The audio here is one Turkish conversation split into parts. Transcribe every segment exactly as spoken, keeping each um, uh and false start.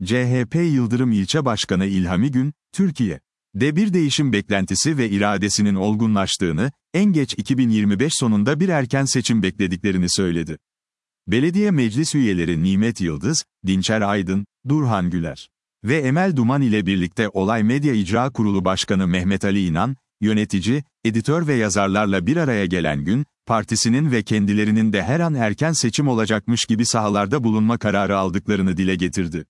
C H P Yıldırım İlçe Başkanı İlhami Gün, Türkiye'de bir değişim beklentisi ve iradesinin olgunlaştığını, en geç iki bin yirmi beş sonunda bir erken seçim beklediklerini söyledi. Belediye meclis üyeleri Nimet Yıldız, Dinçer Aydın, Durhan Güler ve Emel Duman ile birlikte Olay Medya İcra Kurulu Başkanı Mehmet Ali İnan, yönetici, editör ve yazarlarla bir araya gelen Gün, partisinin ve kendilerinin de her an erken seçim olacakmış gibi sahalarda bulunma kararı aldıklarını dile getirdi.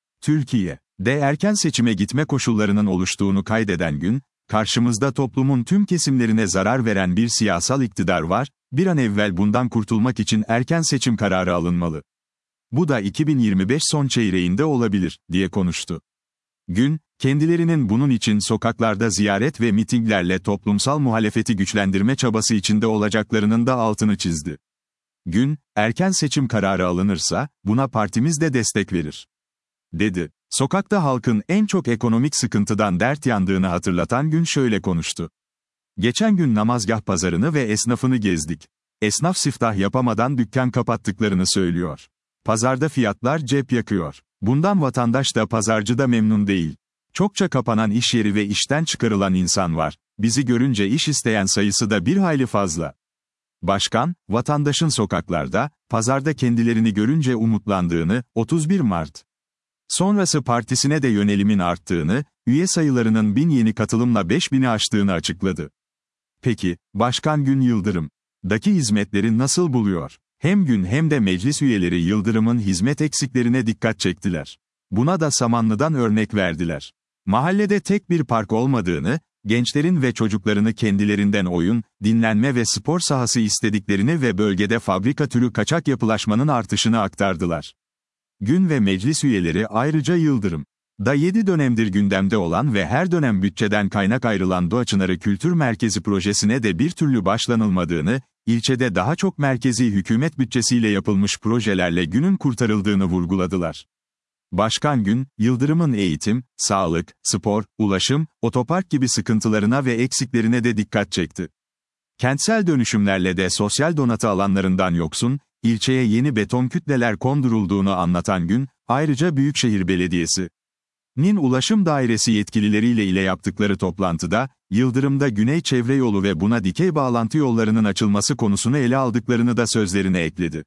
Türkiye'de erken seçime gitme koşullarının oluştuğunu kaydeden Gün, karşımızda toplumun tüm kesimlerine zarar veren bir siyasal iktidar var, bir an evvel bundan kurtulmak için erken seçim kararı alınmalı. Bu da iki bin yirmi beş son çeyreğinde olabilir, diye konuştu. Gün, kendilerinin bunun için sokaklarda ziyaret ve mitinglerle toplumsal muhalefeti güçlendirme çabası içinde olacaklarının da altını çizdi. Gün, erken seçim kararı alınırsa, buna partimiz de destek verir, dedi. Sokakta halkın en çok ekonomik sıkıntıdan dert yandığını hatırlatan Gün şöyle konuştu. Geçen gün namazgah pazarını ve esnafını gezdik. Esnaf siftah yapamadan dükkan kapattıklarını söylüyor. Pazarda fiyatlar cep yakıyor. Bundan vatandaş da pazarcı da memnun değil. Çokça kapanan iş yeri ve işten çıkarılan insan var. Bizi görünce iş isteyen sayısı da bir hayli fazla. Başkan, vatandaşın sokaklarda, pazarda kendilerini görünce umutlandığını, otuz bir Mart sonrası partisine de yönelimin arttığını, üye sayılarının bin yeni katılımla beş bini aştığını açıkladı. Peki, Başkan Gün Yıldırım'daki hizmetleri nasıl buluyor? Hem Gün hem de meclis üyeleri Yıldırım'ın hizmet eksiklerine dikkat çektiler. Buna da Samanlı'dan örnek verdiler. Mahallede tek bir park olmadığını, gençlerin ve çocuklarını kendilerinden oyun, dinlenme ve spor sahası istediklerini ve bölgede fabrika türü kaçak yapılaşmanın artışını aktardılar. Gün ve meclis üyeleri ayrıca Yıldırım'da yedi dönemdir gündemde olan ve her dönem bütçeden kaynak ayrılan Doğa-Çınarı Kültür Merkezi projesine de bir türlü başlanılmadığını, ilçede daha çok merkezi hükümet bütçesiyle yapılmış projelerle Gün'ün kurtarıldığını vurguladılar. Başkan Gün, Yıldırım'ın eğitim, sağlık, spor, ulaşım, otopark gibi sıkıntılarına ve eksiklerine de dikkat çekti. Kentsel dönüşümlerle de sosyal donatı alanlarından yoksun, ilçeye yeni beton kütleler kondurulduğunu anlatan Gün, ayrıca Büyükşehir Belediyesi'nin Ulaşım Dairesi yetkilileriyle ile yaptıkları toplantıda, Yıldırım'da Güney Çevre Yolu ve buna dikey bağlantı yollarının açılması konusunu ele aldıklarını da sözlerine ekledi.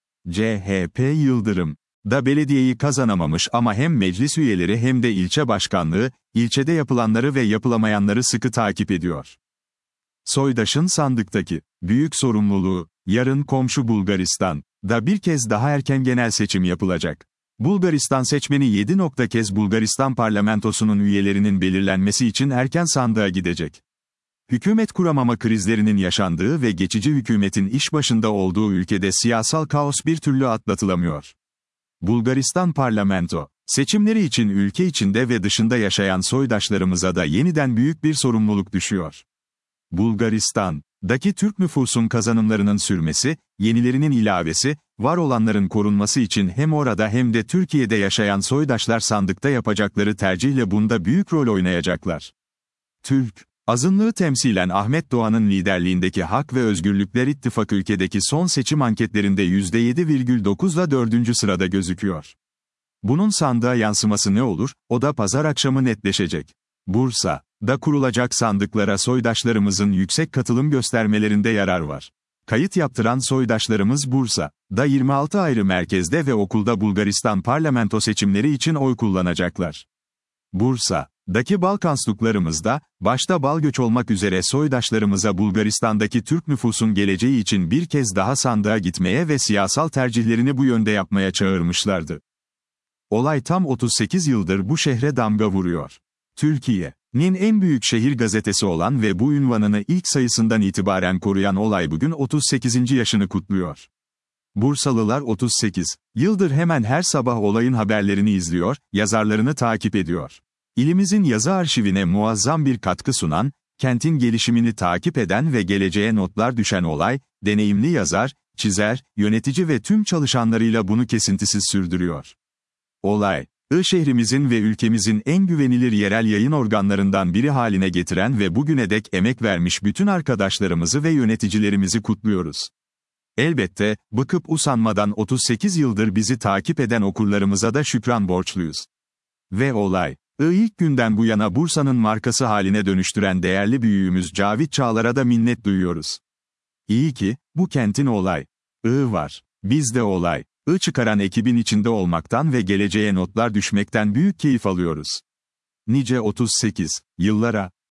C H P Yıldırım'da belediyeyi kazanamamış ama hem meclis üyeleri hem de ilçe başkanlığı, ilçede yapılanları ve yapılamayanları sıkı takip ediyor. Soydaş'ın sandıktaki büyük sorumluluğu, yarın komşu Bulgaristan'da bir kez daha erken genel seçim yapılacak. Bulgaristan seçmeni yedi kez Bulgaristan parlamentosunun üyelerinin belirlenmesi için erken sandığa gidecek. Hükümet kuramama krizlerinin yaşandığı ve geçici hükümetin iş başında olduğu ülkede siyasal kaos bir türlü atlatılamıyor. Bulgaristan parlamento seçimleri için ülke içinde ve dışında yaşayan soydaşlarımıza da yeniden büyük bir sorumluluk düşüyor. Bulgaristan'daki Türk nüfusun kazanımlarının sürmesi, yenilerinin ilavesi, var olanların korunması için hem orada hem de Türkiye'de yaşayan soydaşlar sandıkta yapacakları tercihle bunda büyük rol oynayacaklar. Türk azınlığı temsilen Ahmet Doğan'ın liderliğindeki Hak ve Özgürlükler İttifakı ülkedeki son seçim anketlerinde yüzde yedi virgül dokuzla dördüncü sırada gözüküyor. Bunun sandığa yansıması ne olur, o da pazar akşamı netleşecek. Bursa'da kurulacak sandıklara soydaşlarımızın yüksek katılım göstermelerinde yarar var. Kayıt yaptıran soydaşlarımız Bursa'da yirmi altı ayrı merkezde ve okulda Bulgaristan parlamento seçimleri için oy kullanacaklar. Bursa'daki Balkanstuklarımızda, başta bal göç olmak üzere soydaşlarımıza Bulgaristan'daki Türk nüfusun geleceği için bir kez daha sandığa gitmeye ve siyasal tercihlerini bu yönde yapmaya çağırmışlardı. Olay tam otuz sekiz yıldır bu şehre damga vuruyor. Türkiye'nin en büyük şehir gazetesi olan ve bu ünvanını ilk sayısından itibaren koruyan Olay bugün otuz sekizinci yaşını kutluyor. Bursalılar otuz sekiz yıldır hemen her sabah Olay'ın haberlerini izliyor, yazarlarını takip ediyor. İlimizin yazı arşivine muazzam bir katkı sunan, kentin gelişimini takip eden ve geleceğe notlar düşen Olay, deneyimli yazar, çizer, yönetici ve tüm çalışanlarıyla bunu kesintisiz sürdürüyor. Olay, şehrimizin ve ülkemizin en güvenilir yerel yayın organlarından biri haline getiren ve bugüne dek emek vermiş bütün arkadaşlarımızı ve yöneticilerimizi kutluyoruz. Elbette, bıkıp usanmadan otuz sekiz yıldır bizi takip eden okurlarımıza da şükran borçluyuz. Ve olay. I ilk günden bu yana Bursa'nın markası haline dönüştüren değerli büyüğümüz Cavit Çağlar'a da minnet duyuyoruz. İyi ki, bu kentin olay. I var. Biz de olay. I çıkaran ekibin içinde olmaktan ve geleceğe notlar düşmekten büyük keyif alıyoruz. Nice otuz sekiz yıllara.